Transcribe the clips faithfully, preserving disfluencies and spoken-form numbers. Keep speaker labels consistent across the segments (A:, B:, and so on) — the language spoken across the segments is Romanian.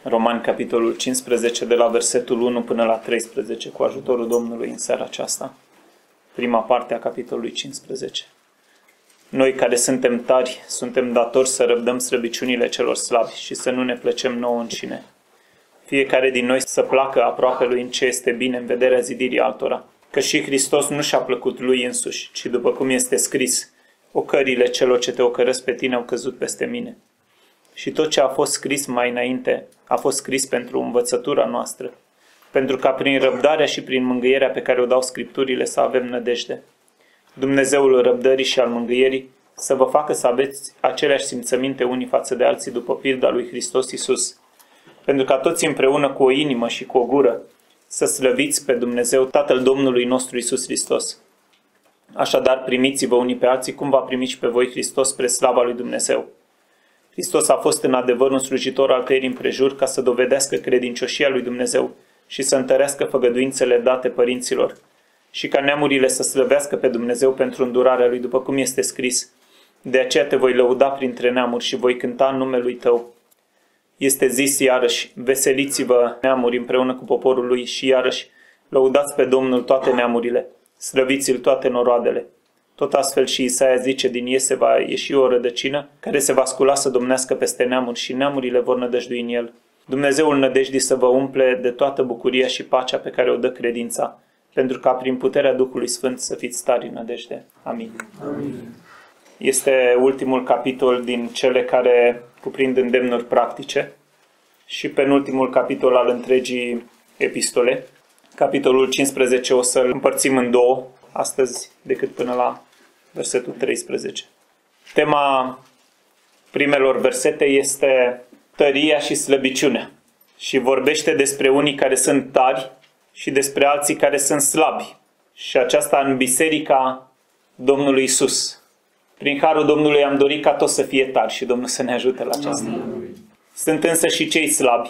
A: Romani, capitolul cincisprezece, de la versetul unu până la treisprezece, cu ajutorul Domnului în seara aceasta. Prima parte a capitolului cincisprezece. Noi care suntem tari, suntem datori să răbdăm slăbiciunile celor slabi și să nu ne plăcem nouă înșine. Fiecare din noi să placă aproapelui în ce este bine în vederea zidirii altora, că și Hristos nu și-a plăcut lui însuși, ci după cum este scris, ocările celor ce te ocărăsc pe tine au căzut peste mine. Și tot ce a fost scris mai înainte a fost scris pentru învățătura noastră, pentru ca prin răbdarea și prin mângâierea pe care o dau Scripturile să avem nădejde. Dumnezeul răbdării și al mângâierii să vă facă să aveți aceleași simțăminte unii față de alții după pilda lui Hristos Iisus, pentru ca toți împreună cu o inimă și cu o gură să slăviți pe Dumnezeu Tatăl Domnului nostru Iisus Hristos. Așadar, primiți-vă unii pe alții cum v-a primit și pe voi Hristos spre slava lui Dumnezeu. Hristos a fost în adevăr un slujitor al tăierii împrejur ca să dovedească credincioșia lui Dumnezeu și să întărească făgăduințele date părinților și ca neamurile să slăvească pe Dumnezeu pentru îndurarea lui, după cum este scris. De aceea te voi lăuda printre neamuri și voi cânta în numele lui tău. Este zis iarăși, veseliți-vă neamuri împreună cu poporul lui și iarăși, lăudați pe Domnul toate neamurile, slăviți-l toate noroadele. Tot astfel și Isaia zice, din Iese va ieși o rădăcină care se va scula să domnească peste neamuri și neamurile vor nădăjdui în el. Dumnezeul nădejdii să vă umple de toată bucuria și pacea pe care o dă credința, pentru ca prin puterea Duhului Sfânt să fiți tari în nădejde. Amin.
B: Amin.
A: Este ultimul capitol din cele care cuprind îndemnuri practice și penultimul capitol al întregii epistole. Capitolul cincisprezece o să-l împărțim în două astăzi, decât până la versetul treisprezece. Tema primelor versete este tăria și slăbiciunea și vorbește despre unii care sunt tari și despre alții care sunt slabi. Și aceasta în biserica Domnului Iisus. Prin harul Domnului am dorit ca toți să fie tari și Domnul să ne ajute la aceasta. Amin. Sunt însă și cei slabi.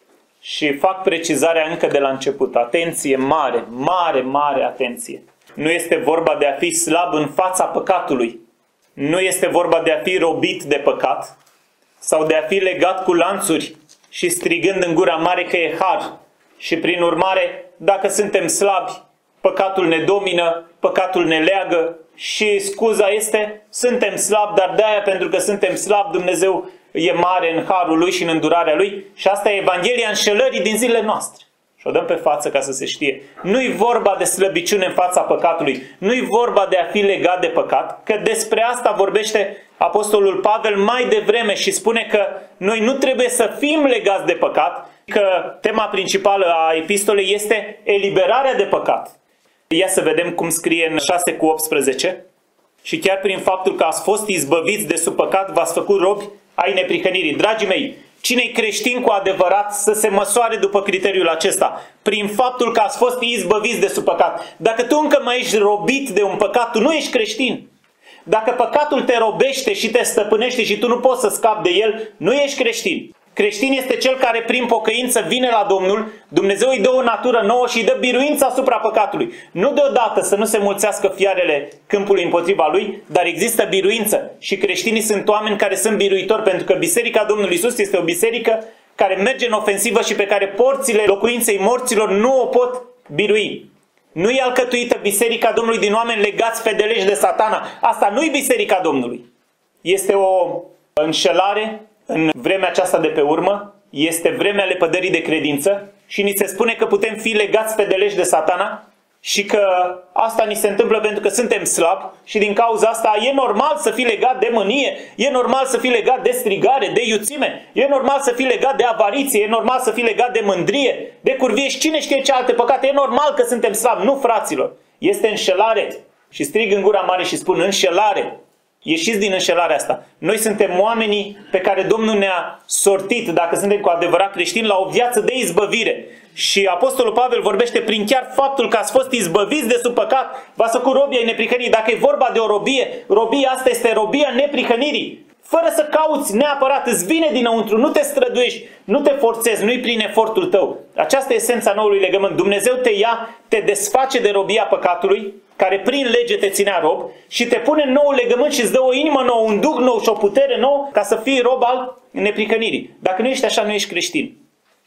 A: Și fac precizarea încă de la început. Atenție mare, mare, mare atenție. Nu este vorba de a fi slab în fața păcatului. Nu este vorba de a fi robit de păcat sau de a fi legat cu lanțuri și strigând în gura mare că e har. Și prin urmare, dacă suntem slabi, păcatul ne domină, păcatul ne leagă și scuza este, suntem slabi, dar de-aia pentru că suntem slabi, Dumnezeu e mare în harul Lui și în îndurarea Lui și asta e Evanghelia înșelării din zilele noastre. Și o dăm pe față ca să se știe. Nu-i vorba de slăbiciune în fața păcatului, nu-i vorba de a fi legat de păcat, că despre asta vorbește Apostolul Pavel mai devreme și spune că noi nu trebuie să fim legați de păcat, că tema principală a epistolei este eliberarea de păcat. Ia să vedem cum scrie în șase cu optsprezece. Și chiar prin faptul că ați fost izbăviți de sub păcat, v-ați făcut robi ai neprihănirii. Dragii mei, cine-i creștin cu adevărat să se măsoare după criteriul acesta? Prin faptul că ați fost izbăviți de sub păcat. Dacă tu încă mai ești robit de un păcat, tu nu ești creștin. Dacă păcatul te robește și te stăpânește și tu nu poți să scapi de el, nu ești creștin. Creștin este cel care prin pocăință vine la Domnul, Dumnezeu îi dă o natură nouă și îi dă biruință asupra păcatului. Nu deodată să nu se mulțească fiarele câmpului împotriva lui, dar există biruință și creștinii sunt oameni care sunt biruitori, pentru că Biserica Domnului Iisus este o biserică care merge în ofensivă și pe care porțile locuinței morților nu o pot birui. Nu e alcătuită Biserica Domnului din oameni legați fedeleși de Satana. Asta nu e Biserica Domnului. Este o înșelare. În vremea aceasta de pe urmă, este vremea lepădării de credință și ni se spune că putem fi legați fedeleși de Satana și că asta ni se întâmplă pentru că suntem slabi și din cauza asta e normal să fii legat de mânie, e normal să fii legat de strigare, de iuțime, e normal să fii legat de avariție, e normal să fii legat de mândrie, de curvie și cine știe ce alte păcate. E normal că suntem slabi, nu, fraților. Este înșelare. Și strig în gura mare și spun înșelare. Ieșiți din înșelarea asta. Noi suntem oamenii pe care Domnul ne-a sortit, dacă suntem cu adevărat creștini, la o viață de izbăvire. Și Apostolul Pavel vorbește prin chiar faptul că ați fost izbăviți de sub păcat, v-ați făcut robii ai neprihănirii. Dacă e vorba de o robie, robia asta este robia neprihănirii. Fără să cauți neapărat, îți vine dinăuntru, nu te străduiești, nu te forțezi, nu-i prin efortul tău. Aceasta e esența noului legământ. Dumnezeu te ia, te desface de robia păcatului, care prin lege te ținea rob, și te pune în nou legământ și îți dă o inimă nouă, un duh nou și o putere nouă ca să fii rob al neprihănirii. Dacă nu ești așa, nu ești creștin.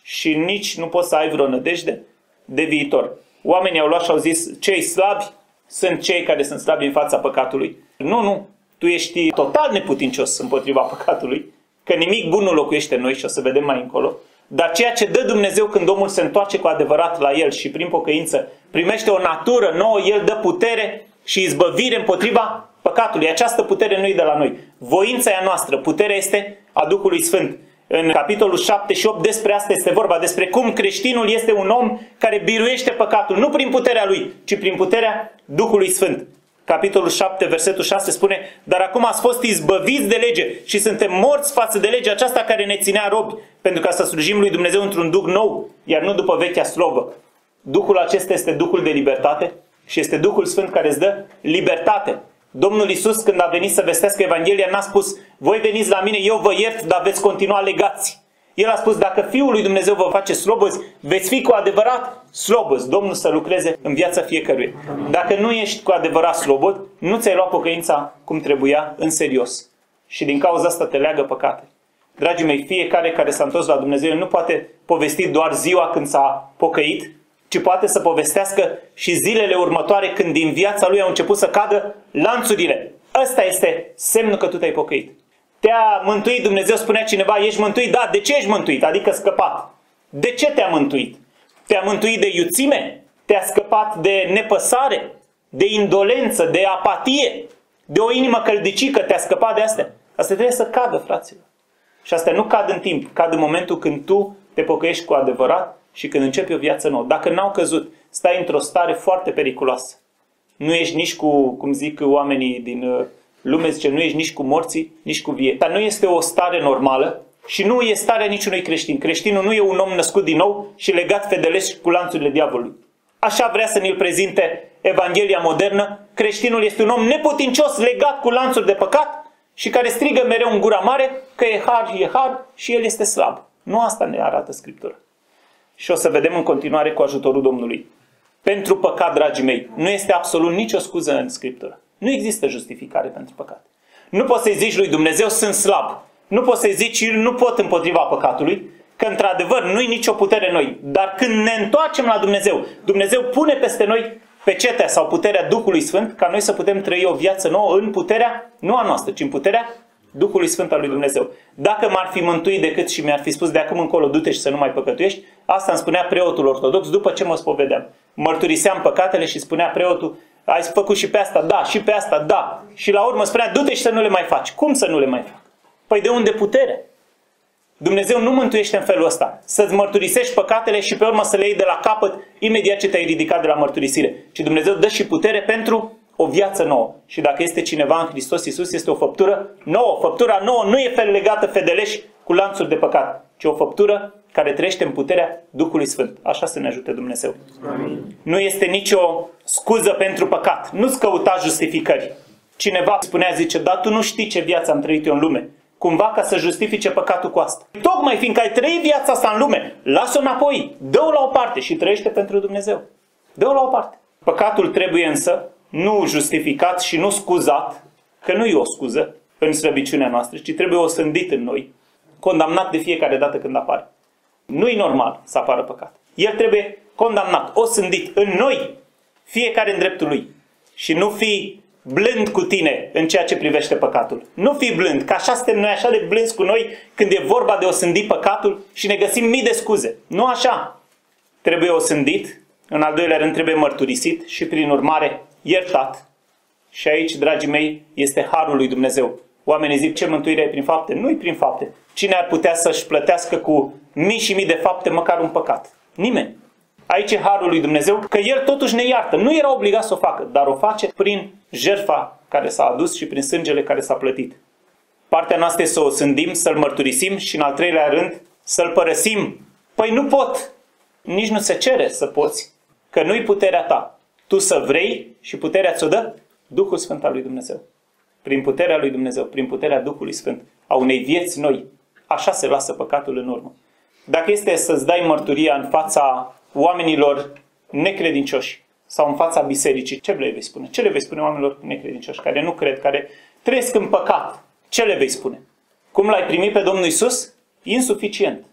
A: și nici nu poți să ai vreo nădejde de viitor. Oamenii au luat și au zis, cei slabi sunt cei care sunt slabi în fața păcatului. Nu, nu, tu ești total neputincios împotriva păcatului, că nimic bun nu locuiește în noi și o să vedem mai încolo. Dar ceea ce dă Dumnezeu când omul se întoarce cu adevărat la El și prin pocăință primește o natură nouă, El dă putere și izbăvire împotriva păcatului. Această putere nu e de la noi. Voința e a noastră, puterea este a Duhului Sfânt. În capitolul șapte și opt despre asta este vorba, despre cum creștinul este un om care biruiește păcatul, nu prin puterea lui, ci prin puterea Duhului Sfânt. Capitolul șapte, versetul șase spune, dar acum ați fost izbăviți de lege și suntem morți față de legea aceasta care ne ținea robi, pentru ca să slujim lui Dumnezeu într-un duh nou, iar nu după vechea slobă. Duhul acesta este Duhul de libertate și este Duhul Sfânt care îți dă libertate. Domnul Iisus, când a venit să vestească Evanghelia, n-a spus, voi veniți la mine, eu vă iert, dar veți continua legați. El a spus, dacă Fiul lui Dumnezeu vă face slobăzi, veți fi cu adevărat slobăzi. Domnul să lucreze în viața fiecăruia. Dacă nu ești cu adevărat slobod, nu ți-ai luat pocăința cum trebuia în serios. Și din cauza asta te leagă păcate. Dragii mei, fiecare care s-a întors la Dumnezeu nu poate povesti doar ziua când s-a pocăit, ci poate să povestească și zilele următoare când din viața lui au început să cadă lanțurile. Ăsta este semnul că tu te-ai pocăit. Te-a mântuit Dumnezeu, spunea cineva, ești mântuit? Da, de ce ești mântuit? Adică scăpat. De ce te-a mântuit? Te-a mântuit de iuțime? Te-a scăpat de nepăsare? De indolență? De apatie? De o inimă căldicică? Te-a scăpat de astea? Asta trebuie să cadă, fraților. Și astea nu cad în timp, cad în momentul când tu te pocăiești cu adevărat și când începi o viață nouă. Dacă n-au căzut, stai într-o stare foarte periculoasă. Nu ești nici cu, cum zic oamenii din lume, zice, nu ești nici cu morții, nici cu vie. Dar nu este o stare normală și nu e starea niciunui creștin. Creștinul nu e un om născut din nou și legat fedelești cu lanțurile diavolului. Așa vrea să ne-l prezinte Evanghelia modernă. Creștinul este un om neputincios, legat cu lanțuri de păcat și care strigă mereu în gura mare că e har, e har și el este slab. Nu asta ne arată Scriptura. Și o să vedem în continuare cu ajutorul Domnului. Pentru păcat, dragii mei, nu este absolut nicio scuză în Scriptură. Nu există justificare pentru păcat. Nu poți să-i zici lui Dumnezeu, sunt slab. Nu poți să-i zici, nu pot împotriva păcatului, că într-adevăr nu-i nicio putere în noi. Dar când ne întoarcem la Dumnezeu, Dumnezeu pune peste noi pecetea sau puterea Duhului Sfânt, ca noi să putem trăi o viață nouă în puterea, nu a noastră, ci în puterea Duhului Sfânt al lui Dumnezeu. Dacă m-ar fi mântuit decât și mi-ar fi spus de acum încolo, du-te și să nu mai păcătuiești, asta îmi spunea preotul ortodox după ce mă spovedeam. Mărturiseam păcatele și spunea preotul, ai făcut și pe asta? Da. Și pe asta? Da. Și la urmă spunea, du-te și să nu le mai faci. Cum să nu le mai fac? Păi de unde putere? Dumnezeu nu mântuiește în felul ăsta. Să-ți mărturisești păcatele și pe urmă să le iei de la capăt imediat ce te-ai ridicat de la mărturisire. Ci Dumnezeu dă și putere pentru o viață nouă. Și dacă este cineva în Hristos Iisus, este o făptură nouă. Făptura nouă nu e fel legată fedeleș cu lanțuri de păcat, ci o făptură care trăiește în puterea Duhului Sfânt. Așa să ne ajute Dumnezeu. Amin. Nu este nicio scuză pentru păcat. Nu-ți căuta justificări. Cineva spunea, zice, dar tu nu știi ce viață am trăit eu în lume. Cumva ca să justifice păcatul cu asta. Tocmai fiindcă ai trăit viața asta în lume, lasă-o înapoi, dă-o la o parte și trăiește pentru Dumnezeu. Dă-o la o parte. Păcatul trebuie însă nu justificat și nu scuzat, că nu e o scuză în slăbiciunea noastră, ci trebuie osândit în noi, condamnat de fiecare dată când apare. Nu e normal să apară păcat. El trebuie condamnat, osândit în noi, fiecare în dreptul lui. Și nu fi blând cu tine în ceea ce privește păcatul. Nu fi blând, că așa suntem noi așa de blânzi cu noi când e vorba de osândit păcatul și ne găsim mii de scuze. Nu așa. Trebuie osândit, în al doilea rând trebuie mărturisit și prin urmare iertat. Și aici, dragii mei, este harul lui Dumnezeu. Oamenii zic, ce mântuire e prin fapte? Nu-i prin fapte. Cine ar putea să-și plătească cu mii și mii de fapte măcar un păcat? Nimeni. Aici e harul lui Dumnezeu, că El totuși ne iartă. Nu era obligat să o facă, dar o face prin jertfa care s-a adus și prin sângele care s-a plătit. Partea noastră este să o sândim, să-L mărturisim și în al treilea rând să-L părăsim. Păi nu pot. Nici nu se cere să poți, că nu-i puterea ta. Tu să vrei și puterea ți-o dă Duhul Sfânt al lui Dumnezeu. Prin puterea lui Dumnezeu, prin puterea Duhului Sfânt, a unei vieți noi. Așa se lasă păcatul în urmă. Dacă este să-ți dai mărturia în fața oamenilor necredincioși sau în fața bisericii, ce le vei spune? Ce le vei spune oamenilor necredincioși, care nu cred, care trăiesc în păcat? Ce le vei spune? Cum l-ai primit pe Domnul Iisus? Insuficient.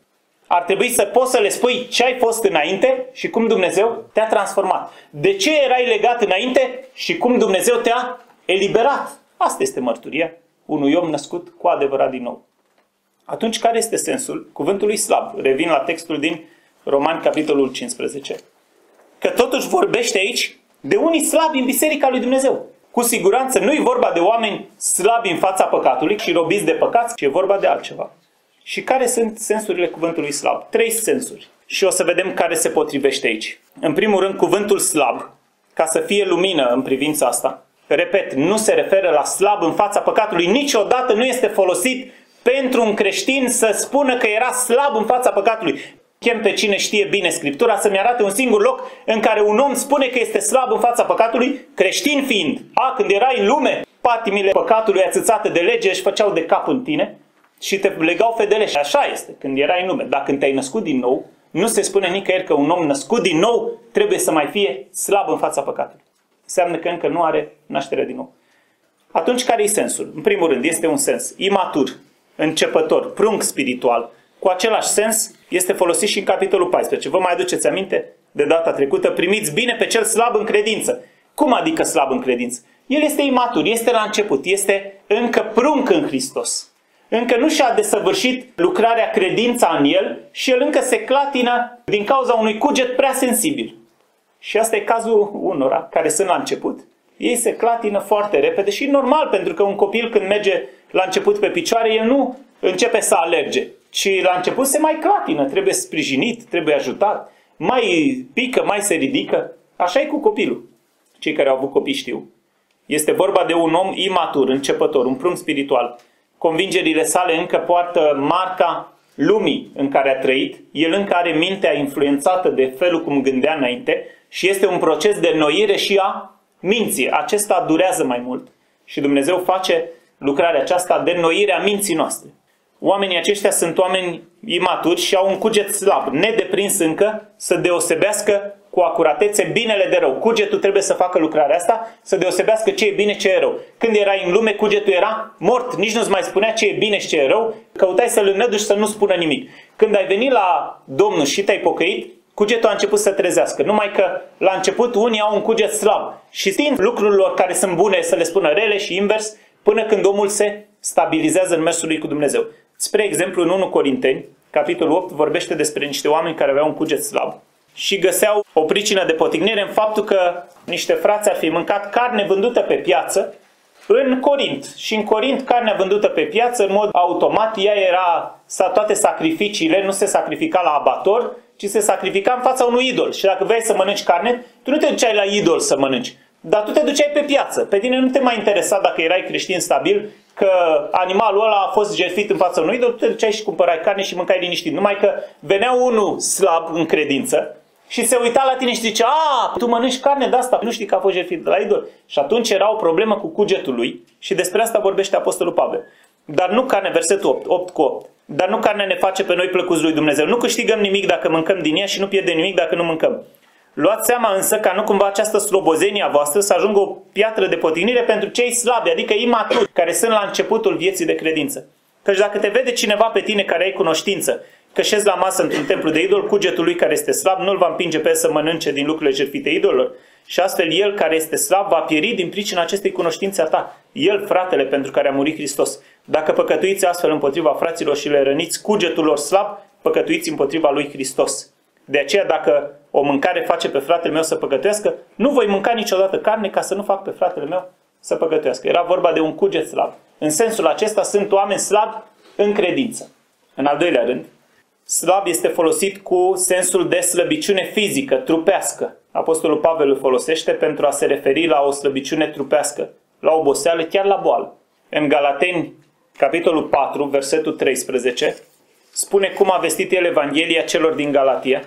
A: Ar trebui să poți să le spui ce ai fost înainte și cum Dumnezeu te-a transformat. De ce erai legat înainte și cum Dumnezeu te-a eliberat. Asta este mărturia unui om născut cu adevărat din nou. Atunci, care este sensul cuvântului slab? Revin la textul din Romani, capitolul cincisprezece. Că totuși vorbește aici de unii slabi în Biserica lui Dumnezeu. Cu siguranță nu e vorba de oameni slabi în fața păcatului și robiți de păcat, ci e vorba de altceva. Și care sunt sensurile cuvântului slab? Trei sensuri. Și o să vedem care se potrivește aici. În primul rând, cuvântul slab, ca să fie lumină în privința asta, repet, nu se referă la slab în fața păcatului. Niciodată nu este folosit pentru un creștin să spună că era slab în fața păcatului. Chem pe cine știe bine Scriptura să-mi arate un singur loc în care un om spune că este slab în fața păcatului, creștin fiind. A, când erai în lume, patimile păcatului ațățate de lege își făceau de cap în tine și te legau fedele. Și așa este când erai în lume. Dar când te-ai născut din nou, nu se spune nicăieri că un om născut din nou trebuie să mai fie slab în fața păcatului. Înseamnă că încă nu are nașterea din nou. Atunci, care e sensul? În primul rând, este un sens imatur, începător, prunc spiritual. Cu același sens este folosit și în capitolul paisprezece. Vă mai aduceți aminte de data trecută? Primiți bine pe cel slab în credință. Cum adică slab în credință? El este imatur, este la început, este încă prunc în Hristos. Încă nu și-a desăvârșit lucrarea credința în el și el încă se clatină din cauza unui cuget prea sensibil. Și asta e cazul unora care sunt la început. Ei se clatină foarte repede și normal, pentru că un copil când merge la început pe picioare, el nu începe să alerge, ci la început se mai clatină, trebuie sprijinit, trebuie ajutat, mai pică, mai se ridică. Așa e cu copilul. Cei care au avut copii știu. Este vorba de un om imatur, începător, un prunc spiritual. Convingerile sale încă poartă marca lumii în care a trăit. El încă are mintea influențată de felul cum gândea înainte și este un proces de înnoire și a minții. Acesta durează mai mult și Dumnezeu face lucrarea aceasta de înnoire a minții noastre. Oamenii aceștia sunt oameni imaturi și au un cuget slab, nedeprins încă, să deosebească cu acuratețe binele de rău. Cugetul trebuie să facă lucrarea asta, să deosebească ce e bine, ce e rău. Când erai în lume, cugetul era mort, nici nu-ți mai spunea ce e bine și ce e rău, căutai să-l înnăduși să nu spună nimic. Când ai venit la Domnul și te-ai pocăit, cugetul a început să trezească. Numai că la început unii au un cuget slab și tind lucrurilor care sunt bune să le spună rele și invers, până când omul se stabilizează în mersul lui cu Dumnezeu. Spre exemplu, în întâi Corinteni, capitolul opt, vorbește despre niște oameni care aveau un cuget slab și găseau o pricină de potignire în faptul că niște frați ar fi mâncat carne vândută pe piață în Corint. Și în Corint, carnea vândută pe piață, în mod automat, ea era, toate sacrificiile, nu se sacrifica la abator, ci se sacrifica în fața unui idol. Și dacă vrei să mănânci carne, tu nu te duceai la idol să mănânci, dar tu te duceai pe piață. Pe tine nu te mai interesa dacă erai creștin stabil, că animalul ăla a fost jertfit în fața unui idol, tu te duceai și cumpărai carne și mâncai liniștit. Numai că venea unul slab în credință și se uita la tine și zicea: a, tu mănânci carne de asta, nu știi că a fost jertfit de la idol. Și atunci era o problemă cu cugetul lui și despre asta vorbește Apostolul Pavel. Dar nu carne, versetul opt, opt cu opt. Dar nu carne ne face pe noi plăcuți lui Dumnezeu. Nu câștigăm nimic dacă mâncăm din ea și nu pierdem nimic dacă nu mâncăm. Luați seama însă ca nu cumva această slobozenie a voastră să ajungă o piatră de potignire pentru cei slabi, adică imaturi, care sunt la începutul vieții de credință. Căci dacă te vede cineva pe tine care ai cunoștință că șezi la masă într-un templu de idol, cugetul lui care este slab nu-l va împinge pe el să mănânce din lucrurile jertfite idolilor. Și astfel el care este slab va pieri din pricina acestei cunoștințe a ta. El, fratele, pentru care a murit Hristos. Dacă păcătuiți astfel împotriva fraților și le răniți cugetul lor slab, păcătuiți împotriva lui Hristos. De aceea, dacă o mâncare face pe fratele meu să păcătuiască, nu voi mânca niciodată carne ca să nu fac pe fratele meu să păcătuiască. Era vorba de un cuget slab. În sensul acesta sunt oameni slabi în credință. În al doilea rând, slab este folosit cu sensul de slăbiciune fizică, trupească. Apostolul Pavel îl folosește pentru a se referi la o slăbiciune trupească, la oboseală, chiar la boală. În Galateni, capitolul patru, versetul treisprezece, spune cum a vestit el Evanghelia celor din Galatia.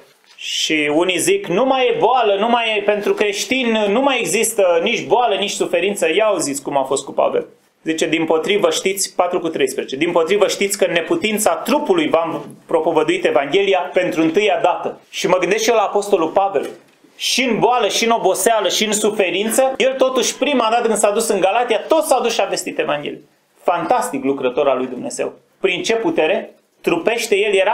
A: Și unii zic, nu mai e boală, nu mai e pentru creștini, nu mai există nici boală, nici suferință. Ia auziți cum a fost cu Pavel. Zice, dimpotrivă știți, patru cu treisprezece, dimpotrivă știți că în neputința trupului v-am propovăduit Evanghelia pentru întâia dată. Și mă gândesc și eu la Apostolul Pavel. Și în boală, și în oboseală, și în suferință, el totuși prima dată când s-a dus în Galatia, tot s-a dus și a vestit Evanghelia. Fantastic lucrător al lui Dumnezeu. Prin ce putere? Trupește el era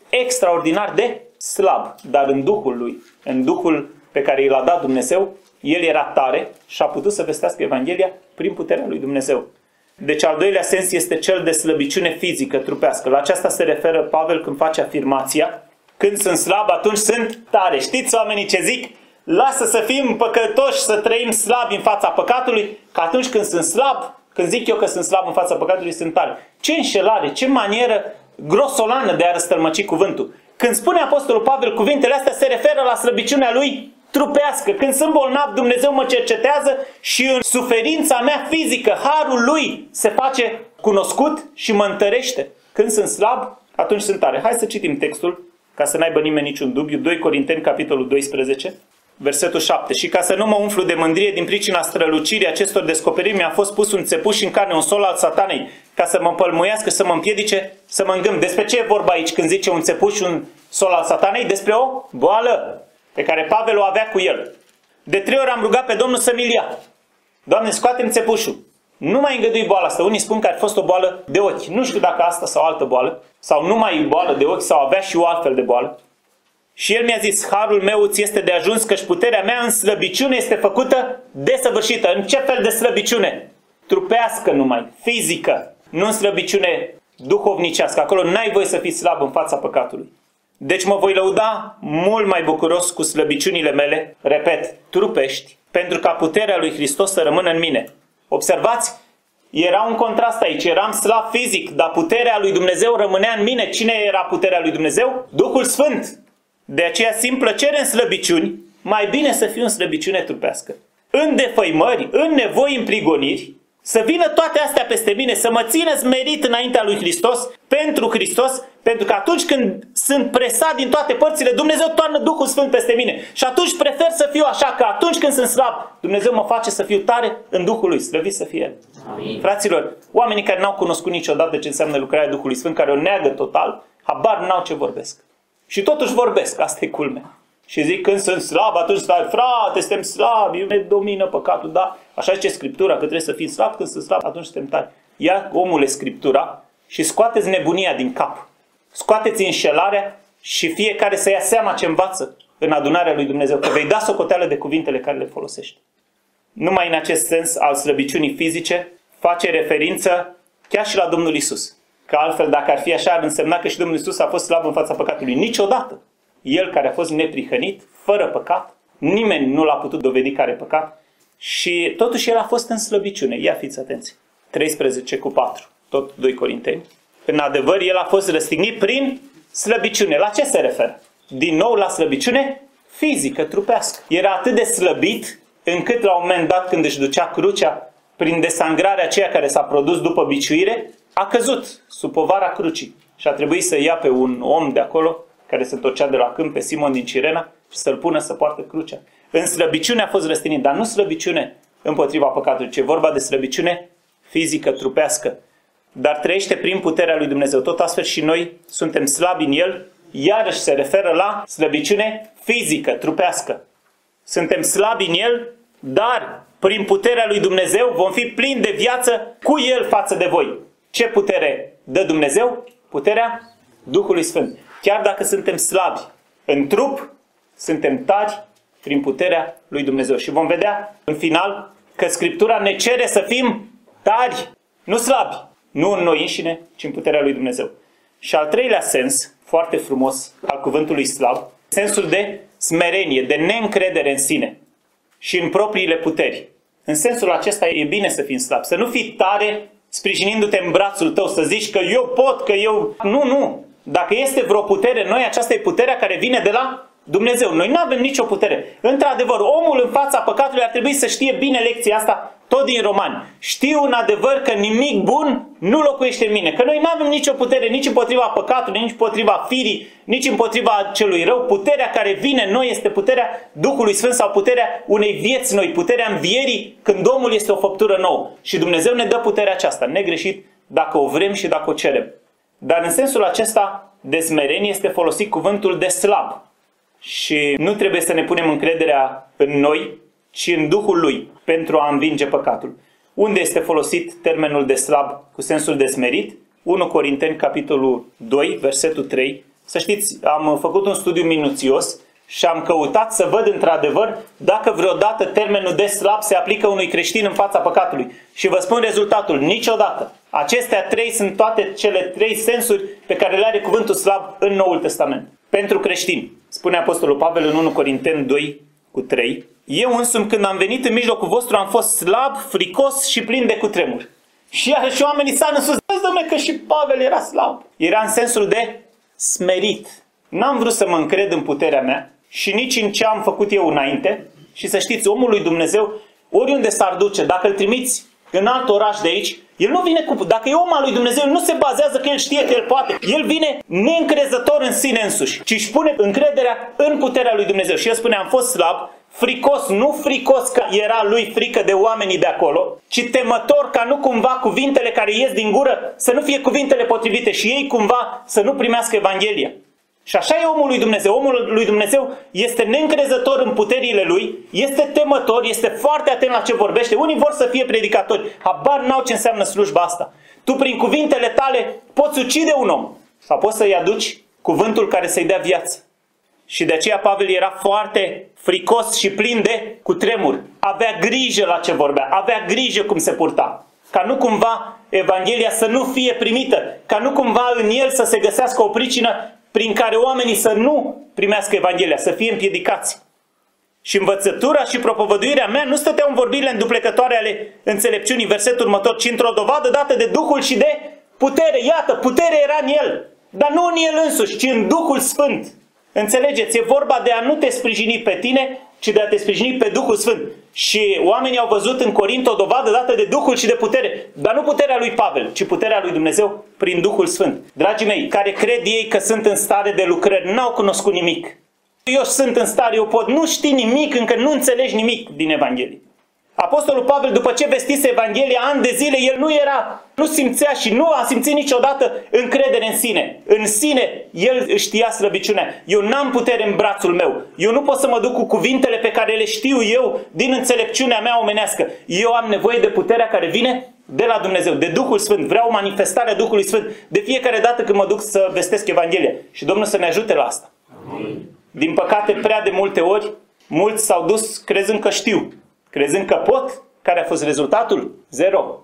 A: extraordinar de slab, dar în Duhul lui, în Duhul pe care i l-a dat Dumnezeu, el era tare și a putut să vestească Evanghelia prin puterea lui Dumnezeu. Deci al doilea sens este cel de slăbiciune fizică, trupească. La aceasta se referă Pavel când face afirmația: când sunt slab, atunci sunt tare. Știți oamenii ce zic? Lasă să fim păcătoși, să trăim slabi în fața păcatului, că atunci când sunt slab, când zic eu că sunt slab în fața păcatului, sunt tare. Ce înșelare, ce manieră grosolană de a răstălmăci cuvântul. Când spune Apostolul Pavel cuvintele astea, se referă la slăbiciunea lui trupească. Când sunt bolnav, Dumnezeu mă cercetează și în suferința mea fizică, harul lui se face cunoscut și mă întărește. Când sunt slab, atunci sunt tare. Hai să citim textul, ca să n-aibă nimeni niciun dubiu. doi Corinteni, capitolul doisprezece, versetul șapte. Și ca să nu mă umflu de mândrie din pricina strălucirii acestor descoperiri, mi-a fost pus un țepuș în carne, un sol al satanei, ca să mă împălmuiască, să mă împiedice, să mă îngâm. Despre ce e vorba aici când zice un țepuș, un sol al satanei? Despre o boală pe care Pavel o avea cu el. De trei ori am rugat pe Domnul să mi-l ia. Doamne, scoate-mi țepușul. Nu mai îngădui boala asta. Unii spun că ar fost o boală de ochi. Nu știu dacă asta sau altă boală. Sau numai boală de ochi sau avea și o altfel de boală. Și el mi-a zis: harul meu îți este de ajuns, căci puterea mea în slăbiciune este făcută desăvârșită. În ce fel de slăbiciune? Trupească numai, fizică. Nu în slăbiciune duhovnicească. Acolo n-ai voie să fii slab în fața păcatului. Deci mă voi lăuda mult mai bucuros cu slăbiciunile mele, repet, trupești, pentru ca puterea lui Hristos să rămână în mine. Observați, era un contrast aici. Eram slab fizic, dar puterea lui Dumnezeu rămânea în mine. Cine era puterea lui Dumnezeu? Duhul Sfânt. De aceea simt plăcere în slăbiciuni, mai bine să fiu în slăbiciune trupească. În defăimări, în nevoi, în prigoniri, să vină toate astea peste mine, să mă țină smerit înaintea lui Hristos, pentru Hristos, pentru că atunci când sunt presat din toate părțile, Dumnezeu toarnă Duhul Sfânt peste mine. Și atunci prefer să fiu așa, că atunci când sunt slab, Dumnezeu mă face să fiu tare în Duhul lui, slăvit să fie El. Amin. Fraților, oamenii care n-au cunoscut niciodată ce înseamnă lucrarea Duhului Sfânt, care o neagă total, habar n-au ce vorbesc. Și totuși vorbesc, asta e culmea. Și zic, când sunt slab, atunci stai, frate, suntem slabi, ne domină păcatul, da? Așa zice Scriptura, că trebuie să fim slabi, când sunt slabi, atunci suntem tari. Ia, omule, Scriptura și scoateți nebunia din cap. Scoateți înșelarea și fiecare să ia seama ce învață în adunarea lui Dumnezeu, că vei da socoteală de cuvintele care le folosești. Numai în acest sens al slăbiciunii fizice face referință chiar și la Domnul Iisus. Că altfel, dacă ar fi așa, ar însemna că și Domnul Iisus a fost slab în fața păcatului. Niciodată. El care a fost neprihănit, fără păcat, nimeni nu l-a putut dovedi că are păcat și totuși el a fost în slăbiciune. Ia fiți atenți. treisprezece cu patru, tot doi Corinteni. În adevăr, el a fost răstignit prin slăbiciune. La ce se referă? Din nou la slăbiciune fizică, trupească. Era atât de slăbit încât la un moment dat, când își ducea crucea, prin desangrarea aceea care s-a produs după biciuire, a căzut sub povara crucii și a trebuit să ia pe un om de acolo care se întorcea de la câmp, pe Simon din Cirena, și să-l pună să poartă crucea. În slăbiciune a fost răstignit, dar nu slăbiciune împotriva păcatului, ci e vorba de slăbiciune fizică, trupească. Dar trăiește prin puterea lui Dumnezeu. Tot astfel și noi suntem slabi în El, iarăși se referă la slăbiciune fizică, trupească. Suntem slabi în El, dar prin puterea lui Dumnezeu vom fi plini de viață cu El față de voi. Ce putere dă Dumnezeu? Puterea Duhului Sfânt. Chiar dacă suntem slabi în trup, suntem tari prin puterea lui Dumnezeu. Și vom vedea în final că Scriptura ne cere să fim tari, nu slabi. Nu în noi înșine, ci în puterea lui Dumnezeu. Și al treilea sens, foarte frumos, al cuvântului slab, sensul de smerenie, de neîncredere în sine și în propriile puteri. În sensul acesta e bine să fim slabi. Să nu fii tare sprijinindu-te în brațul tău, să zici că eu pot, că eu... Nu, nu! Dacă este vreo putere în noi, aceasta e puterea care vine de la Dumnezeu. Noi nu avem nicio putere. Într-adevăr, omul în fața păcatului ar trebui să știe bine lecția asta, tot din Romani. Știu în adevăr că nimic bun nu locuiește în mine. Că noi nu avem nicio putere nici împotriva păcatului, nici împotriva firii, nici împotriva celui rău. Puterea care vine în noi este puterea Duhului Sfânt sau puterea unei vieți noi, puterea învierii când omul este o făptură nouă. Și Dumnezeu ne dă puterea aceasta, negreșit, dacă o vrem și dacă o cerem. Dar în sensul acesta de smerenie este folosit cuvântul de slab. Și nu trebuie să ne punem încrederea în noi, ci în Duhul Lui pentru a învinge păcatul. Unde este folosit termenul de slab cu sensul de smerit? unu Corinteni, capitolul doi, versetul trei, Să știți, am făcut un studiu minuțios și am căutat să văd într-adevăr dacă vreodată termenul de slab se aplică unui creștin în fața păcatului. Și vă spun rezultatul, niciodată. Acestea trei sunt toate cele trei sensuri pe care le are cuvântul slab în Noul Testament. Pentru creștini, spune Apostolul Pavel în unu Corinteni doi cu trei, eu însumi când am venit în mijlocul vostru am fost slab, fricos și plin de cutremur. Și iarăși oamenii s-au în sus, dom'le, că și Pavel era slab. Era în sensul de smerit. N-am vrut să mă încred în puterea mea și nici în ce am făcut eu înainte. Și să știți, omul lui Dumnezeu, oriunde s-ar duce, dacă îl trimiți în alt oraș de aici, el nu vine cu... Dacă e om al lui Dumnezeu, nu se bazează că el știe că el poate. El vine neîncrezător în sine însuși, ci își pune încrederea în puterea lui Dumnezeu. Și el spune, am fost slab, fricos, nu fricos că era lui frică de oamenii de acolo, ci temător ca nu cumva cuvintele care ies din gură să nu fie cuvintele potrivite și ei cumva să nu primească Evanghelia. Și așa e omul lui Dumnezeu. Omul lui Dumnezeu este neîncrezător în puterile lui, este temător, este foarte atent la ce vorbește. Unii vor să fie predicatori, habar n-au ce înseamnă slujba asta. Tu prin cuvintele tale poți ucide un om sau poți să-i aduci cuvântul care să-i dea viață. Și de aceea Pavel era foarte fricos și plin de cutremur. Avea grijă la ce vorbea, avea grijă cum se purta. Ca nu cumva Evanghelia să nu fie primită, ca nu cumva în el să se găsească o pricină prin care oamenii să nu primească Evanghelia, să fie împiedicați. Și învățătura și propovăduirea mea nu stăteau în vorbirile înduplecătoare ale înțelepciunii, versetul următor, ci într-o dovadă dată de Duhul și de putere. Iată, puterea era în el, dar nu în el însuși, ci în Duhul Sfânt. Înțelegeți, e vorba de a nu te sprijini pe tine, ci de a te sprijini pe Duhul Sfânt. Și oamenii au văzut în Corint o dovadă dată de Duhul și de putere. Dar nu puterea lui Pavel, ci puterea lui Dumnezeu prin Duhul Sfânt. Dragii mei, care cred ei că sunt în stare de lucrări, n-au cunoscut nimic. Eu sunt în stare, eu pot, nu știi nimic, încă nu înțelegi nimic din Evanghelie. Apostolul Pavel, după ce vestise Evanghelia, ani de zile, el nu era, nu simțea și nu a simțit niciodată încredere în sine. În sine, el știa slăbiciunea. Eu n-am putere în brațul meu. Eu nu pot să mă duc cu cuvintele pe care le știu eu din înțelepciunea mea omenească. Eu am nevoie de puterea care vine de la Dumnezeu, de Duhul Sfânt. Vreau manifestarea Duhului Sfânt de fiecare dată când mă duc să vestesc Evanghelia. Și Domnul să ne ajute la asta. Amin. Din păcate, prea de multe ori, mulți s-au dus crezând că știu. Crezând că pot, care a fost rezultatul? Zero.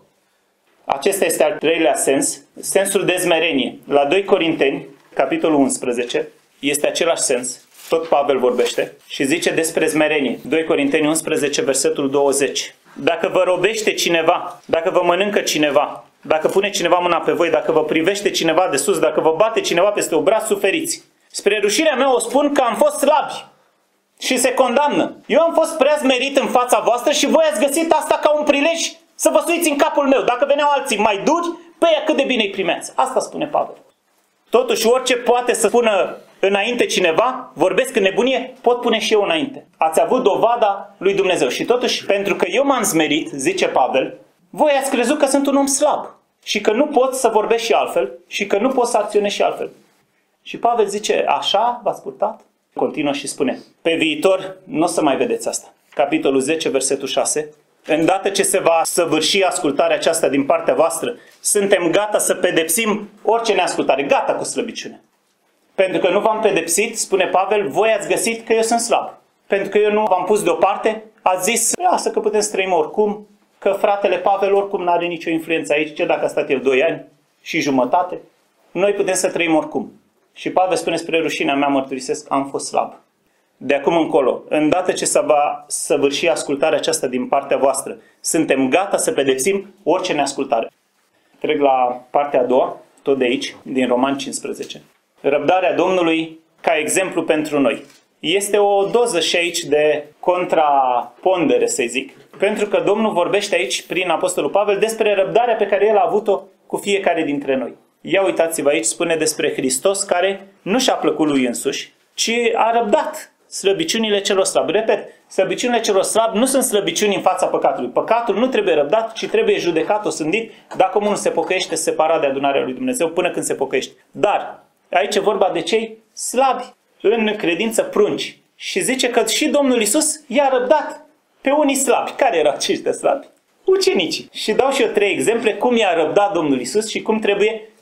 A: Acesta este al treilea sens, sensul de smerenie. La doi Corinteni, capitolul unsprezece, este același sens. Tot Pavel vorbește și zice despre smerenie. doi Corinteni unsprezece, versetul douăzeci. Dacă vă robește cineva, dacă vă mănâncă cineva, dacă pune cineva mâna pe voi, dacă vă privește cineva de sus, dacă vă bate cineva peste obraz, suferiți. Spre rușinea mea o spun că am fost slabi și se condamnă. Eu am fost prea smerit în fața voastră și voi ați găsit asta ca un prilej să vă suiți în capul meu. Dacă veneau alții mai duri, pe ea cât de bine îi primeați. Asta spune Pavel. Totuși, orice poate să spună înainte cineva, vorbesc în nebunie, pot pune și eu înainte. Ați avut dovada lui Dumnezeu. Și totuși, pentru că eu m-am smerit, zice Pavel, voi ați crezut că sunt un om slab și că nu pot să vorbesc și altfel și că nu pot să acționez și altfel. Și Pavel zice, așa v-ați purtat? Continuă și spune, pe viitor nu o să mai vedeți asta. Capitolul zece, versetul șase. Îndată ce se va săvârși ascultarea aceasta din partea voastră, suntem gata să pedepsim orice neascultare. Gata cu slăbiciune. Pentru că nu v-am pedepsit, spune Pavel, voi ați găsit că eu sunt slab. Pentru că eu nu v-am pus deoparte, ați zis, lasă că putem să trăim oricum, că fratele Pavel oricum nu are nicio influență aici, ce dacă a stat el doi ani și jumătate, noi putem să trăim oricum. Și Pavel spune, spre rușinea mea mărturisesc, am fost slab. De acum încolo, îndată ce se va săvârși ascultarea aceasta din partea voastră, suntem gata să pedepsim orice neascultare. Trec la partea a doua, tot de aici, din Romani cincisprezece. Răbdarea Domnului ca exemplu pentru noi. Este o doză și aici de contrapondere, să zic. Pentru că Domnul vorbește aici, prin Apostolul Pavel, despre răbdarea pe care El a avut-o cu fiecare dintre noi. Ia uitați-vă aici, spune despre Hristos care nu și-a plăcut lui însuși, ci a răbdat slăbiciunile celor slabi. Repet, slăbiciunile celor slabi nu sunt slăbiciuni în fața păcatului. Păcatul nu trebuie răbdat, ci trebuie judecat, osândit, dacă omul nu se pocăiește, separat de adunarea lui Dumnezeu până când se pocăiește. Dar aici e vorba de cei slabi, în credință prunci. Și zice că și Domnul Iisus i-a răbdat pe unii slabi. Care erau aceștia slabi? Ucenicii. Și dau și eu trei exemple cum i-a răbdat Domnul Iisus și cum trebuie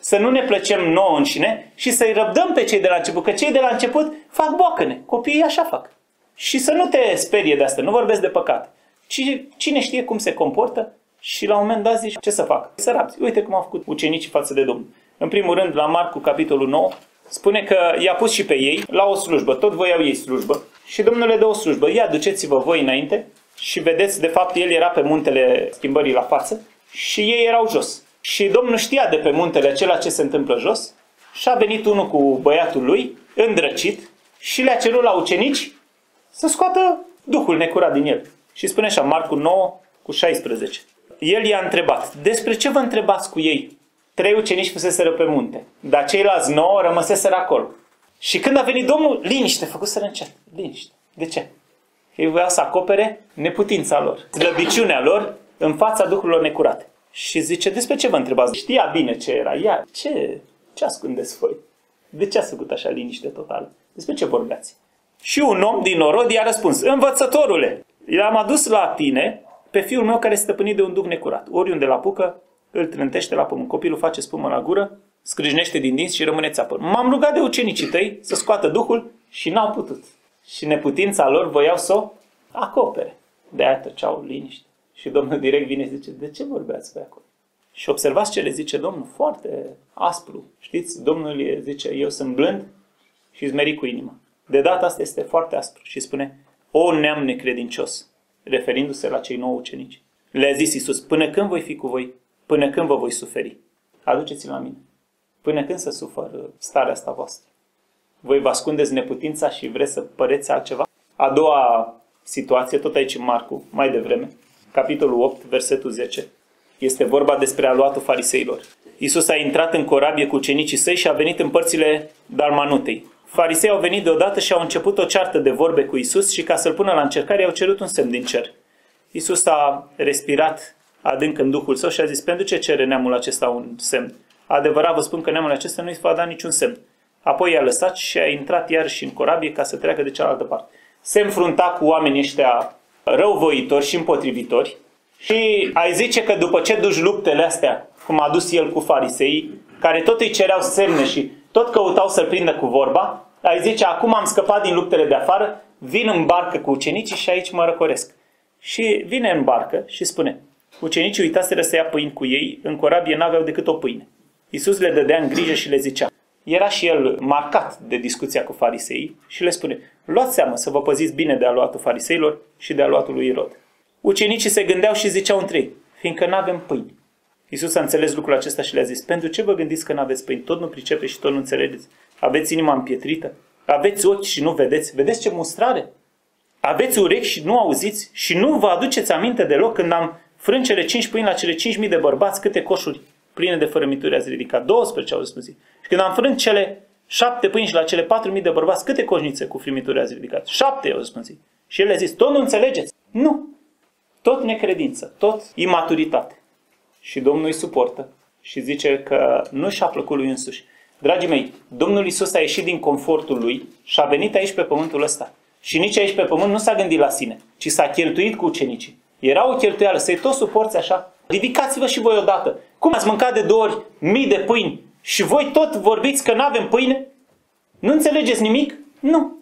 A: să nu ne plăcem nouă înșine și să-i răbdăm pe cei de la început, că cei de la început fac boacăne, copiii așa fac. Și să nu te sperie de asta, nu vorbesc de păcat. Ci cine știe cum se comportă și la un moment dat zici, ce să fac? Să rabzi. Uite cum au făcut ucenicii față de Domnul. În primul rând, la Marcu, capitolul nouă, spune că i-a pus și pe ei la o slujbă, tot voiau ei slujbă. Și Domnul le dă o slujbă, ia duceți-vă voi înainte și vedeți, de fapt, el era pe muntele schimbării la față și ei erau jos. Și Domnul știa de pe muntele acela ce se întâmplă jos și a venit unul cu băiatul lui, îndrăcit, și le-a cerut la ucenici să scoată duhul necurat din el. Și spune așa, Marcu nouă cu șaisprezece. El i-a întrebat, despre ce vă întrebați cu ei? Trei ucenici fuseseră pe munte, dar ceilalți nouă rămăseseră acolo. Și când a venit Domnul, liniște, făcuseră încet, liniște. De ce? Ei voiau să acopere neputința lor, slăbiciunea lor în fața duhurilor necurate. Și zice, despre ce vă întrebați? Știa bine ce era. Ia, ce, ce ascundeți voi? De ce ați făcut așa liniște totală? Despre ce vorbeați? Și un om din norod i-a răspuns, învățătorule, l-am adus la tine pe fiul meu care este stăpânit de un duh necurat. Oriunde l apucă, îl trântește la pământ. Copilul face spumă la gură, scrâșnește din dinți și rămâne țeapă. M-am rugat de ucenicii tăi să scoată duhul și n-au putut. Și neputința lor voiau să o acopere. De-aia tăceau liniște. Și Domnul direct vine și zice, de ce vorbeați voi acolo? Și observați ce le zice Domnul, foarte aspru. Știți, Domnul le zice, eu sunt blând și zmerit cu inima. De data asta este foarte aspru și spune, o neam necredincios, referindu-se la cei nouă ucenici. Le-a zis Iisus, până când voi fi cu voi? Până când vă voi suferi? Aduceți-l la mine. Până când să sufăr starea asta voastră? Voi vă ascundeți neputința și vreți să păreți altceva? A doua situație, tot aici în Marcu, mai devreme, capitolul opt, versetul zece, este vorba despre aluatul fariseilor. Iisus a intrat în corabie cu ucenicii săi și a venit în părțile Dalmanutei. Farisei au venit deodată și au început o ceartă de vorbe cu Iisus și ca să-l pună la încercare i-au cerut un semn din cer. Iisus a respirat adânc în Duhul său și a zis, pentru ce cere neamul acesta un semn? Adevărat vă spun că neamul acesta nu-i va da niciun semn. Apoi i-a lăsat și a intrat iarăși în corabie ca să treacă de cealaltă parte. Se înfrunta cu oamenii ăștia răuvoitori și împotrivitori și ai zice că după ce duci luptele astea, cum a dus el cu farisei, care tot îi cereau semne și tot căutau să-l prindă cu vorba, ai zice, acum am scăpat din luptele de afară, vin în barcă cu ucenicii și aici mă răcoresc. Și vine în barcă și spune, ucenicii uitaseră să ia pâini cu ei, în corabie n-aveau decât o pâine. Iisus le dădea în grijă și le zicea. Era și el marcat de discuția cu fariseii și le spune, luați seama să vă păziți bine de aluatul fariseilor și de aluatul lui Irod. Ucenicii se gândeau și ziceau între ei, fiindcă n-avem pâini. Iisus a înțeles lucrul acesta și le-a zis, pentru ce vă gândiți că n-aveți pâini? Tot nu pricepeți și tot nu înțelegeți. Aveți inima împietrită? Aveți ochi și nu vedeți? Vedeți ce mustrare? Aveți urechi și nu auziți? Și nu vă aduceți aminte deloc când am frânt cele cinci pâini la cele cinci mii de bărbați, câte coșuri pline de fărâmituri ați ridicat? douăsprezece au răspuns. Și când am frânt cele șapte pâini și la cele patru mii de bărbați, câte coșnițe cu frimituri ați ridicat? Șapte au răspuns. Și el le-a zis, tot nu înțelegeți? Nu. Tot necredință, tot imaturitate. Și Domnul îi suportă și zice că nu și-a plăcut lui însuși. Dragii mei, Domnul Iisus a ieșit din confortul lui și a venit aici pe pământul ăsta. Și nici aici pe pământ nu s-a gândit la sine, ci s-a cheltuit cu ucenicii. Era o cheltuială, să-i tot suporți așa. Ridicați-vă și voi odată. Cum ați mâncat de două ori mii de pâini și voi tot vorbiți că nu avem pâine? Nu înțelegeți nimic? Nu.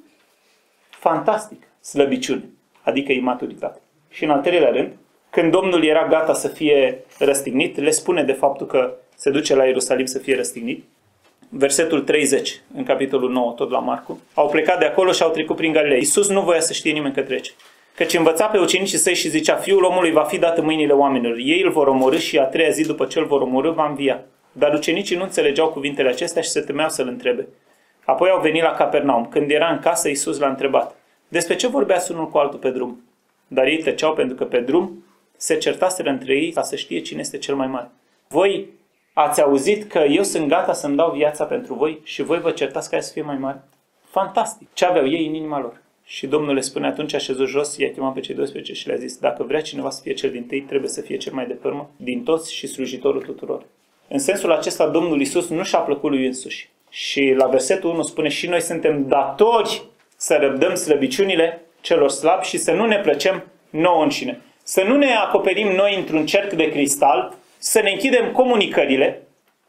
A: Fantastic. Slăbiciune, adică imaturitate. Și în al treilea rând, când Domnul era gata să fie răstignit, le spune de faptul că se duce la Ierusalim să fie răstignit. Versetul treizeci, în capitolul nouă, tot la Marcu. Au plecat de acolo și au trecut prin Galileea. Iisus nu voia să știe nimeni că trece. Căci învăța pe ucenicii săi și zicea, Fiul omului va fi dat în mâinile oamenilor. Ei îl vor omorî și a treia zi după ce îl vor omorî va învia. Dar ucenicii nu înțelegeau cuvintele acestea și se temeau să-l întrebe. Apoi au venit la Capernaum. Când era în casă, Iisus l-a întrebat, despre ce vorbeați unul cu altul pe drum? Dar ei tăceau pentru că pe drum se certaseră între ei ca să știe cine este cel mai mare. Voi ați auzit că eu sunt gata să-mi dau viața pentru voi și voi vă certați care să fie mai mare? Fantastic! Ce aveau ei în inima lor? Și Domnul le spune atunci, a șezut jos, i-a chemat pe cei doisprezece și le-a zis, dacă vrea cineva să fie cel dintâi, trebuie să fie cel mai de pe urmă din toți și slujitorul tuturor. În sensul acesta, Domnul Iisus nu și-a plăcut lui însuși. Și la versetul unu spune, și noi suntem datori să răbdăm slăbiciunile celor slabi și să nu ne plăcem nouă înșine. Să nu ne acoperim noi într-un cerc de cristal, să ne închidem comunicările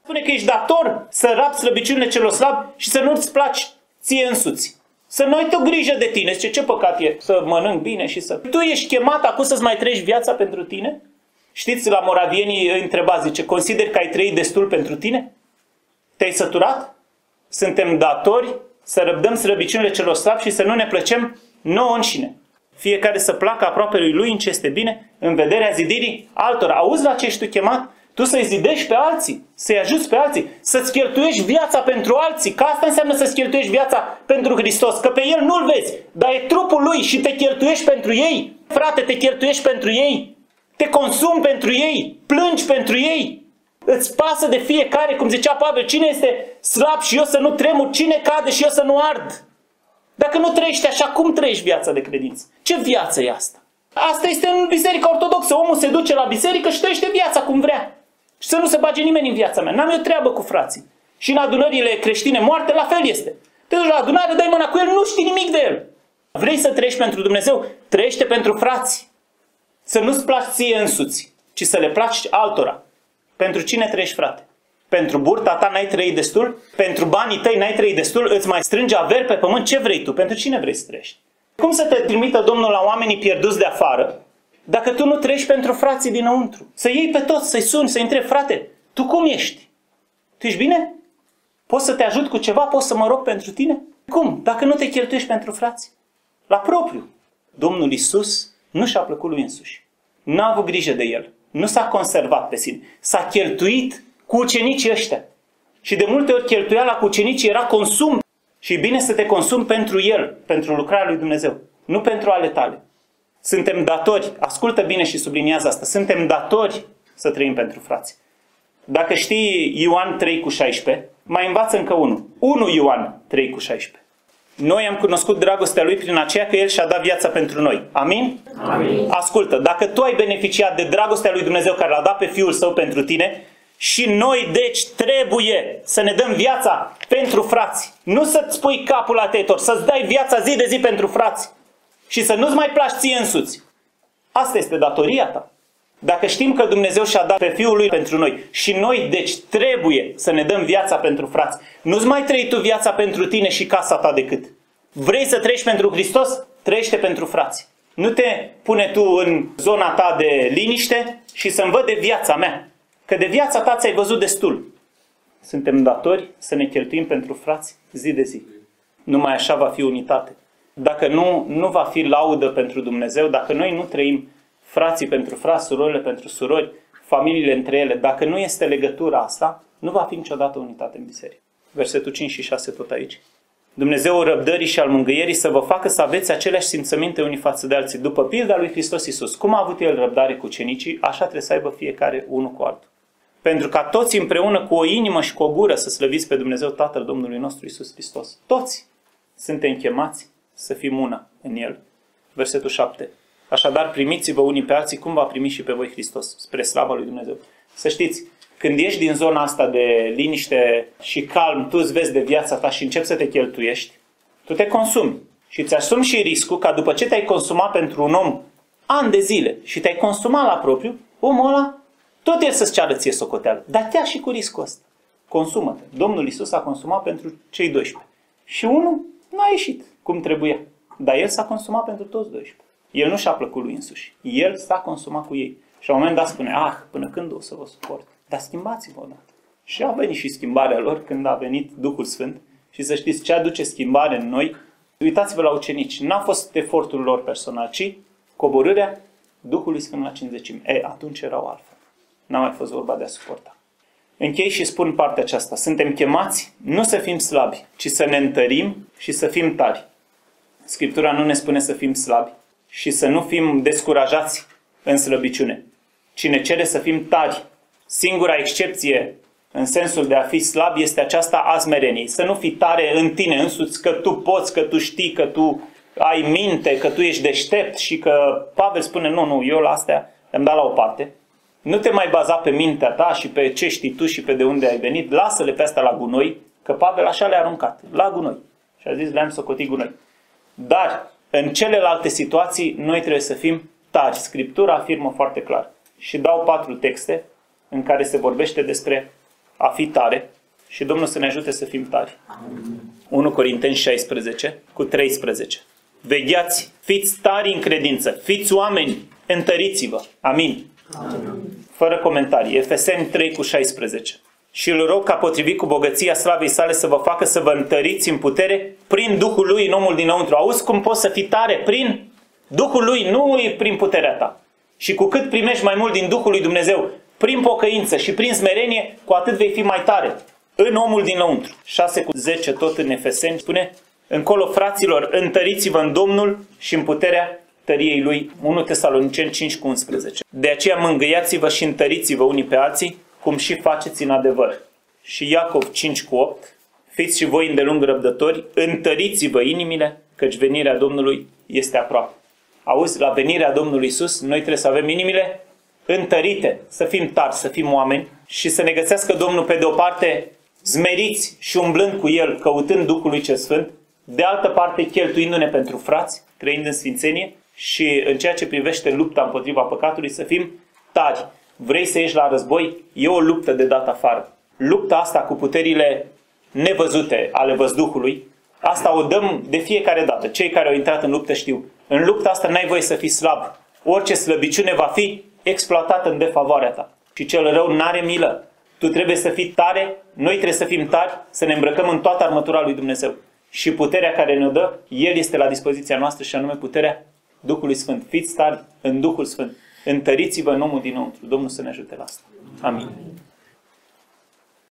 A: Spune că ești dator să rapi slăbiciunile celor slabi și să nu-ți placi ție însuți. Să nu ai o grijă de tine. Zice, ce păcat e să mănânc bine și să... Tu ești chemat acum să-ți mai trăiești viața pentru tine? Știți, la moravienii îi întreba, zice, consideri că ai trăit destul pentru tine? Te-ai săturat? Suntem datori să răbdăm slăbiciunile celor slabi și să nu ne plăcem nouă înșine. Fiecare să placă aproapelui lui în ce este bine, în vederea zidirii altora. Auzi la ce ești tu chemat? Tu să-i zidești pe alții, să-i ajuți pe alții, să-ți cheltuiești viața pentru alții. Că asta înseamnă să-ți cheltuiești viața pentru Hristos. Că pe El nu-L vezi, dar e trupul Lui și te cheltuiești pentru ei. Frate, te cheltuiești pentru ei. Te consumi pentru ei. Plângi pentru ei. Îți pasă de fiecare, cum zicea Pavel, cine este slab și eu să nu tremur, cine cade și eu să nu ard. Dacă nu trăiești așa, cum trăiești viața de credință? Ce viață e asta? Asta este în Biserica Ortodoxă. Omul se duce la biserică și trăiește viața cum vrea. Și să nu se bage nimeni în viața mea. N-am eu treabă cu frații. Și în adunările creștine moarte, la fel este. Te duci la adunare, dai mâna cu el, nu știi nimic de el. Vrei să trăiești pentru Dumnezeu? Trăiește pentru frați. Să nu-ți placi ție însuți, ci să le placi altora. Pentru cine trăiești, frate? Pentru burta ta n-ai trăit destul? Pentru banii tăi n-ai trăit destul? Îți mai strânge averi pe pământ? Ce vrei tu? Pentru cine vrei să trăiești? Cum să te trimită Domnul la oamenii pierduți de afară dacă tu nu trăiești pentru frații dinăuntru? Să iei pe toți, să-i suni, să-i întrebi, frate, tu cum ești? Tu ești bine? Poți să te ajut cu ceva? Poți să mă rog pentru tine? Cum? Dacă nu te cheltuiești pentru frați? La propriu. Domnul Iisus nu și-a plăcut lui însuși. N-a avut grijă de el. Nu s-a conservat pe sine. S-a cheltuit cu ucenicii ăștia. Și de multe ori cheltuiala cu ucenicii era consum. Și e bine să te consumi pentru el, pentru lucrarea lui Dumnezeu. Nu pentru ale tale. Suntem datori, ascultă bine și subliniază asta, suntem datori să trăim pentru frați. Dacă știi Ioan trei cu șaisprezece, mai învață încă unul. unu Ioan trei cu șaisprezece. Noi am cunoscut dragostea Lui prin aceea că El și-a dat viața pentru noi. Amin?
B: Amin.
A: Ascultă, dacă tu ai beneficiat de dragostea Lui Dumnezeu care L-a dat pe Fiul Său pentru tine, și noi deci trebuie să ne dăm viața pentru frați. Nu să-ți pui capul la tăietor, să-ți dai viața zi de zi pentru frați. Și să nu-ți mai placi ție însuți. Asta este datoria ta. Dacă știm că Dumnezeu și-a dat pe Fiul Lui pentru noi și noi deci trebuie să ne dăm viața pentru frați, nu-ți mai trăi tu viața pentru tine și casa ta decât. Vrei să trăiești pentru Hristos? Trăiește pentru frați. Nu te pune tu în zona ta de liniște și să-mi văd de viața mea. Că de viața ta ți-ai văzut destul. Suntem datori să ne cheltuim pentru frați zi de zi. Numai așa va fi unitate. Dacă nu, nu va fi laudă pentru Dumnezeu, dacă noi nu trăim frații pentru frați, surorile pentru surori, familiile între ele, dacă nu este legătura asta, nu va fi niciodată unitate în biserică. Versetul cinci și șase tot aici. Dumnezeul răbdării și al mângâierii să vă facă să aveți aceleași simțăminte unii față de alții. După pilda lui Hristos Iisus, cum a avut El răbdare cu ucenicii, așa trebuie să aibă fiecare unul cu altul. Pentru ca toți împreună cu o inimă și cu o gură să slăviți pe Dumnezeu Tatăl Domnului nostru Iisus Hristos. Toți suntem chemați să fim una în El. Versetul șapte. Așadar primiți-vă unii pe alții cum va primi și pe voi Hristos, spre slava lui Dumnezeu. Să știți, când ieși din zona asta de liniște și calm, tu îți vezi de viața ta și începi să te cheltuiești, tu te consumi. Și îți asumi și riscul ca după ce te-ai consumat pentru un om ani de zile și te-ai consumat la propriu, omul ăla, tot el să-ți ceară ție socoteală. Dar te-a și cu riscul ăsta. Consumă-te. Domnul Iisus a consumat pentru cei doisprezece. Și unul n-a ieșit cum trebuia. Dar el s-a consumat pentru toți doisprezece. El nu și-a plăcut lui însuși. El s-a consumat cu ei. Și la un moment dat spune, ah, până când o să vă suport? Dar schimbați-vă odată. Și a venit și schimbarea lor când a venit Duhul Sfânt. Și să știți ce aduce schimbare în noi. Uitați-vă la ucenici. N-a fost efortul lor personal, ci coborârea Duhului Sfânt la cincizecime. E, atunci erau altfel. N-a mai fost vorba de a suporta. Închei și spun partea aceasta. Suntem chemați nu să fim slabi, ci să ne întărim și să fim tari. Scriptura nu ne spune să fim slabi și să nu fim descurajați în slăbiciune, ci ne cere să fim tari. Singura excepție în sensul de a fi slab este aceasta a smereniei. Să nu fii tare în tine însuți, că tu poți, că tu știi, că tu ai minte, că tu ești deștept și că Pavel spune, nu, nu, eu la astea le-am dat la o parte. Nu te mai baza pe mintea ta și pe ce știi tu și pe de unde ai venit. Lasă-le pe astea la gunoi, că Pavel așa le-a aruncat, la gunoi. Și a zis, le-am socotit gunoi. Dar în celelalte situații noi trebuie să fim tari. Scriptura afirmă foarte clar. Și dau patru texte în care se vorbește despre a fi tare și Domnul să ne ajute să fim tari. unu Corinteni șaisprezece cu treisprezece. Vegheați, fiți tari în credință, fiți oameni, întăriți-vă. Amin. Amin. Fără comentarii. Efeseni trei cu șaisprezece. Și îl rog ca potrivit cu bogăția slavei sale să vă facă să vă întăriți în putere prin Duhul lui în omul dinăuntru. Auzi cum poți să fii tare? Prin Duhul lui, nu prin puterea ta. Și cu cât primești mai mult din Duhul lui Dumnezeu, prin pocăință și prin smerenie, cu atât vei fi mai tare în omul dinăuntru. șase cu zece tot în Efeseni spune: încolo, fraților, întăriți-vă în Domnul și în puterea tăriei lui. unu Tesaloniceni cinci cu unsprezece. De aceea mângâiați-vă și întăriți-vă unii pe alții, cum și faceți în adevăr. Și Iacov cinci cu opt. Fiți și voi îndelung răbdători, întăriți-vă inimile, căci venirea Domnului este aproape. Auzi, la venirea Domnului Iisus, noi trebuie să avem inimile întărite, să fim tari, să fim oameni și să ne găsească Domnul pe de o parte zmeriți și umblând cu El, căutând Duhului cel Sfânt, de altă parte cheltuindu-ne pentru frați, trăind în sfințenie și în ceea ce privește lupta împotriva păcatului să fim tari. Vrei să ieși la război? E o luptă de dat afară. Lupta asta cu puterile nevăzute ale văzduhului, asta o dăm de fiecare dată. Cei care au intrat în luptă știu. În lupta asta n-ai voie să fii slab. Orice slăbiciune va fi exploatată în defavoarea ta. Și cel rău n-are milă. Tu trebuie să fii tare, noi trebuie să fim tari, să ne îmbrăcăm în toată armătura lui Dumnezeu. Și puterea care ne-o dă, El este la dispoziția noastră și anume puterea Duhului Sfânt. Fiți tari în Duhul Sfânt. Întăriți-vă în omul dinăuntru. Domnul să ne ajute la asta. Amin.